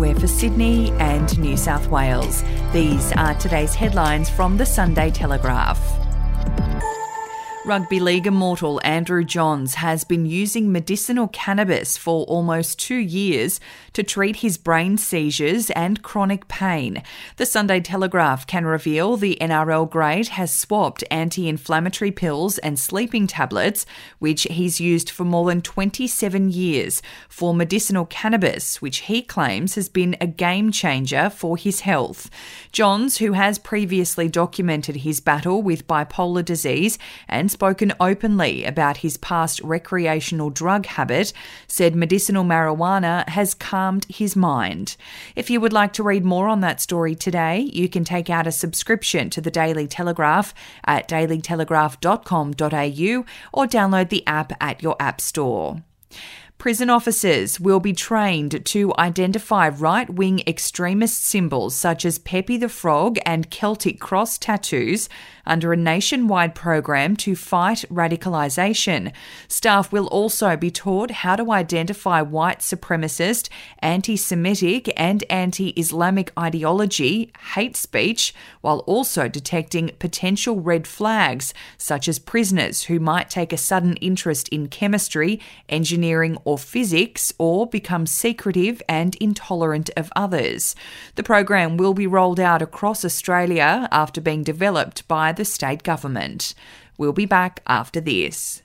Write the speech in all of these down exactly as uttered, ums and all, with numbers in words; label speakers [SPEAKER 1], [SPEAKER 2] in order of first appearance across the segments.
[SPEAKER 1] we're for Sydney and New South Wales. These are today's headlines from the Sunday Telegraph. Rugby league immortal Andrew Johns has been using medicinal cannabis for almost two years to treat his brain seizures and chronic pain. The Sunday Telegraph can reveal the N R L great has swapped anti-inflammatory pills and sleeping tablets, which he's used for more than twenty-seven years, for medicinal cannabis, which he claims has been a game changer for his health. Johns, who has previously documented his battle with bipolar disease and spoken openly about his past recreational drug habit, said medicinal marijuana has calmed his mind. If you would like to read more on that story today, you can take out a subscription to the Daily Telegraph at daily telegraph dot com dot a u or download the app at your app store. Prison officers will be trained to identify right-wing extremist symbols such as Pepe the Frog and Celtic cross tattoos under a nationwide program to fight radicalisation. Staff will also be taught how to identify white supremacist, anti-Semitic and anti-Islamic ideology, hate speech, while also detecting potential red flags, such as prisoners who might take a sudden interest in chemistry, engineering or physics, or become secretive and intolerant of others. The program will be rolled out across Australia after being developed by the state government. We'll be back after this.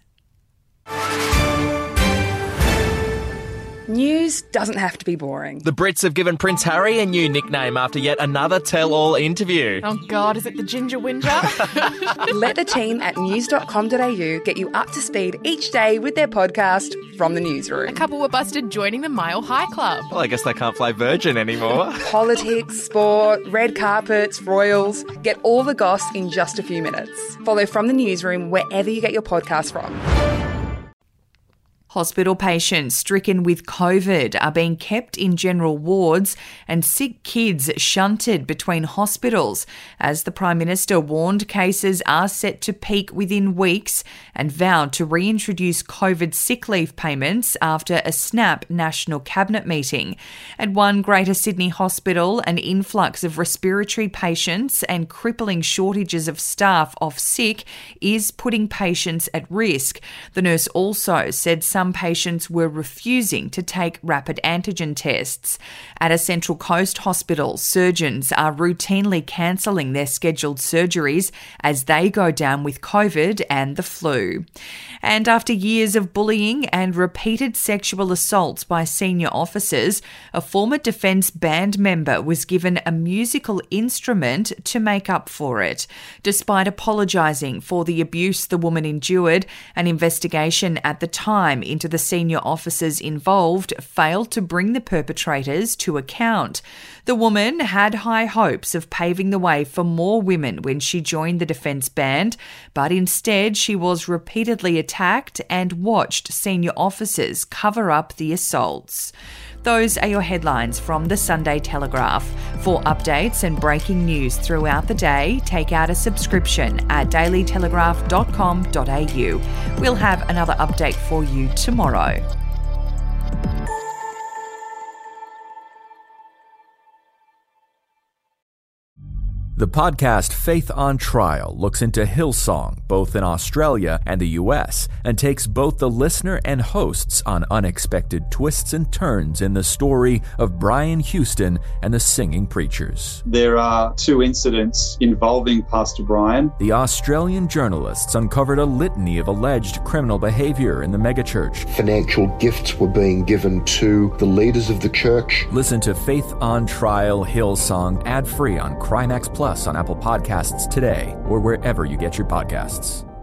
[SPEAKER 2] News doesn't have to be boring.
[SPEAKER 3] The Brits have given Prince Harry a new nickname after yet another tell-all interview.
[SPEAKER 4] Oh God, is it the Ginger Whinger?
[SPEAKER 2] Let the team at news dot com dot a u get you up to speed each day with their podcast, From the Newsroom.
[SPEAKER 4] A couple were busted joining the Mile High Club.
[SPEAKER 3] Well, I guess they can't play Virgin anymore.
[SPEAKER 2] Politics, sport, red carpets, royals. Get all the goss in just a few minutes. Follow From the Newsroom wherever you get your podcast from.
[SPEAKER 1] Hospital patients stricken with COVID are being kept in general wards and sick kids shunted between hospitals as the Prime Minister warned cases are set to peak within weeks and vowed to reintroduce COVID sick leave payments after a snap National Cabinet meeting. At one Greater Sydney hospital, an influx of respiratory patients and crippling shortages of staff off sick is putting patients at risk. The nurse also said some patients were refusing to take rapid antigen tests. At a Central Coast hospital, surgeons are routinely cancelling their scheduled surgeries as they go down with COVID and the flu. And after years of bullying and repeated sexual assaults by senior officers, a former Defence Band member was given a musical instrument to make up for it. Despite apologising for the abuse the woman endured, an investigation at the time into the senior officers involved failed to bring the perpetrators to account. The woman had high hopes of paving the way for more women when she joined the Defence Band, but instead she was repeatedly attacked and watched senior officers cover up the assaults. Those are your headlines from the Sunday Telegraph. For updates and breaking news throughout the day, take out a subscription at daily telegraph dot com dot a u. We'll have another update for you tomorrow.
[SPEAKER 5] The podcast Faith on Trial looks into Hillsong, both in Australia and the U S, and takes both the listener and hosts on unexpected twists and turns in the story of Brian Houston and the Singing Preachers.
[SPEAKER 6] There are two incidents involving Pastor Brian.
[SPEAKER 5] The Australian journalists uncovered a litany of alleged criminal behaviour in the megachurch.
[SPEAKER 7] Financial gifts were being given to the leaders of the church.
[SPEAKER 5] Listen to Faith on Trial Hillsong ad-free on Crimex Plus on Apple Podcasts today or wherever you get your podcasts.